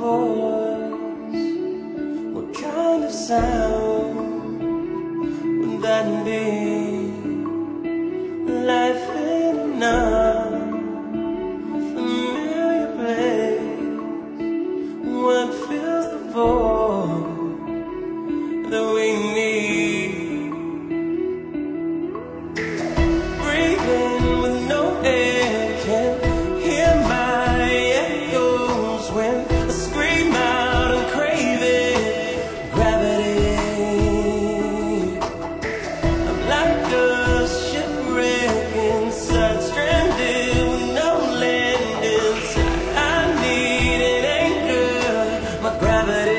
voice? What kind of sound would that be? Life in an unfamiliar place. What fills the void that we need? Breathing with no air, can't hear my echoes when I scream out and crave it. Gravity, I'm like a shipwreck inside, stranded with no land inside. I need an anchor, my gravity.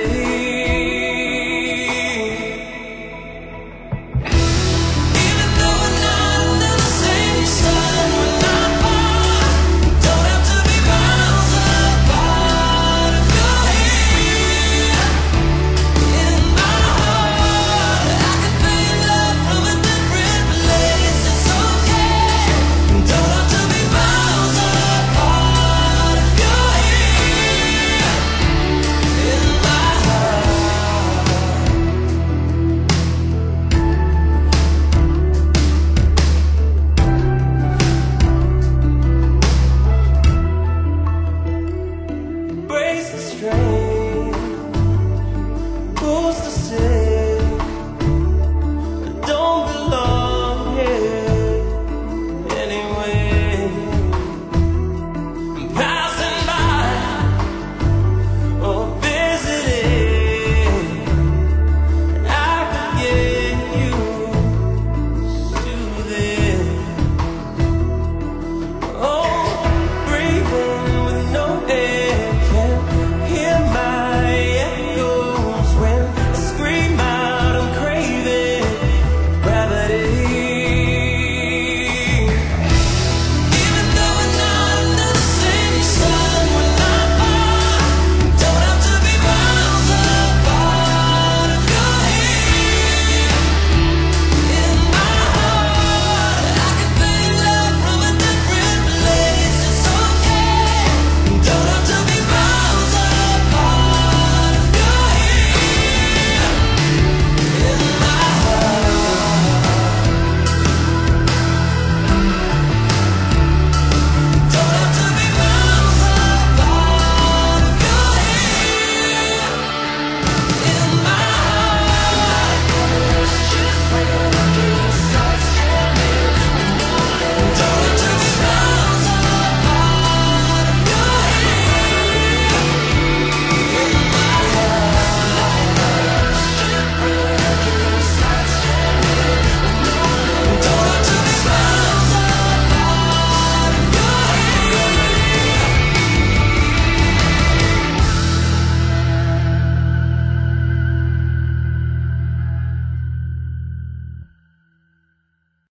Even though we're not under the same sun, we're not apart. Don't have to be miles apart. If you're here in my heart, I can feel love from a different place. It's okay. Don't have to be miles apart. If you're here in my heart. Embrace the strain.